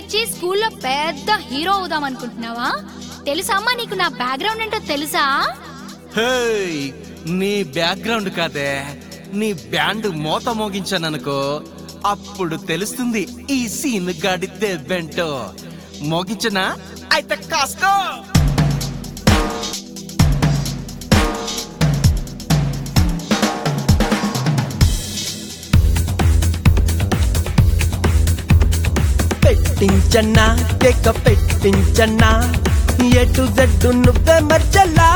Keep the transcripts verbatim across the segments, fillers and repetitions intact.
ఇచ్చి స్కూల్లో పెద్ద హీరో అవుదాం అనుకుంటున్నావా? తెలుసా అమ్మా నీకు నా బ్యాక్గ్రౌండ్ ఏంటో తెలుసా? నీ బ్యాక్గ్రౌండ్ కాదే, నీ బ్యాండ్ మోత మోగించాననుకో, అప్పుడు తెలుస్తుంది ఈ సీన్ గాడితే బెంటో. మోగించనా? అయితే కాస్కో. పెట్టించన్నా కేక పెట్టించన్నా, ఎటు జడ్డు నువ్వే మర్చలా.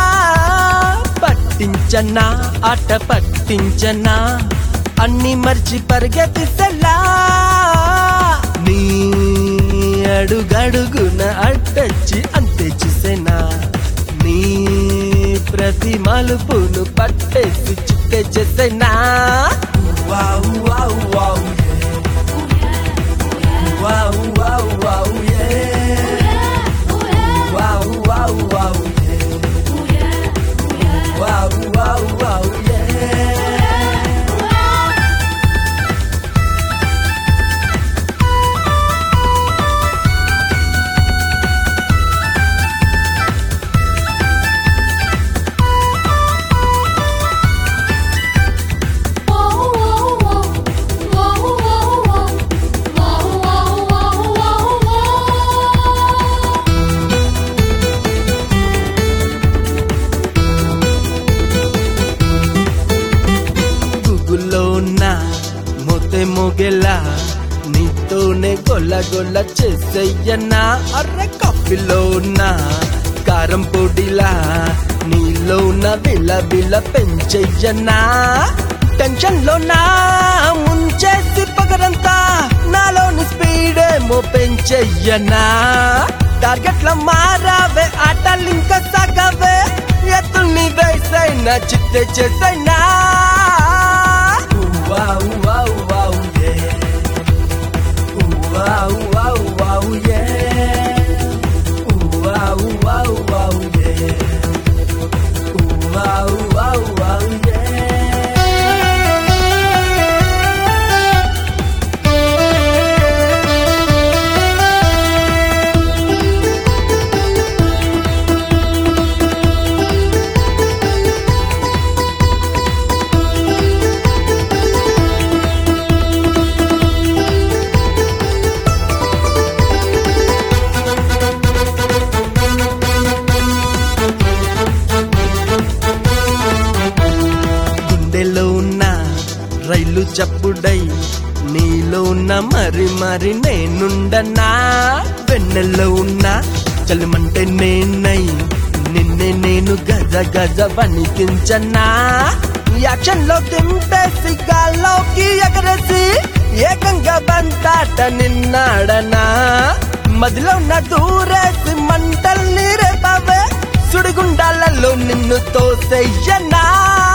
పట్టించన్నా ఆట పట్టించన్నా, అన్ని మర్చి పరిగెత్తిసలా. నీ అడుగడుగున అడ్డొచ్చి అంతే చూసేనా, నీ ప్రతి మలుపును పట్టేసి చిక్కే చేసేనా. Wow wow wow wow wow wow yeah wow wow wow yeah wow wow wow yeah. మోతే మోగేలా నీతోనే గొల్ల గొల్ల చేసేయన్నా. అర్రె కాఫీలో నా కారం పొడిలా నీలో నా బిల్ల బిల్ల పెంచెయ్యన్నా. టెన్షన్ లో నా ముంచేసి పగరంతా నాలోని స్పీడేమో పెంచెయ్యన్నా. టార్గెట్ల మారావే ఆటలింకా సాగవే, ఎత్తుల్ని వేసైనా చిత్తే చేసైనా. Wow, wow, wow, yeah. Wow, wow, wow, yeah. Wow, wow, wow, yeah. Wow, wow, wow, yeah. రైలు చప్పుడై నీలో ఉన్న మరి మరి నేనుండనా. వెన్నెల్లో ఉన్నా చలిమంటే నేనై నిన్నే నేను గజ గజ వణికించనా. యాక్షన్ లో దింపేసి గాల్లోకి ఎగరేసి ఏకంగా బంతాట నిన్నాడనా. మదిలో ఉన్న దూరేసి మంటల్ని రేపవే, సుడిగుండాలలో నిన్ను తోసేయనా.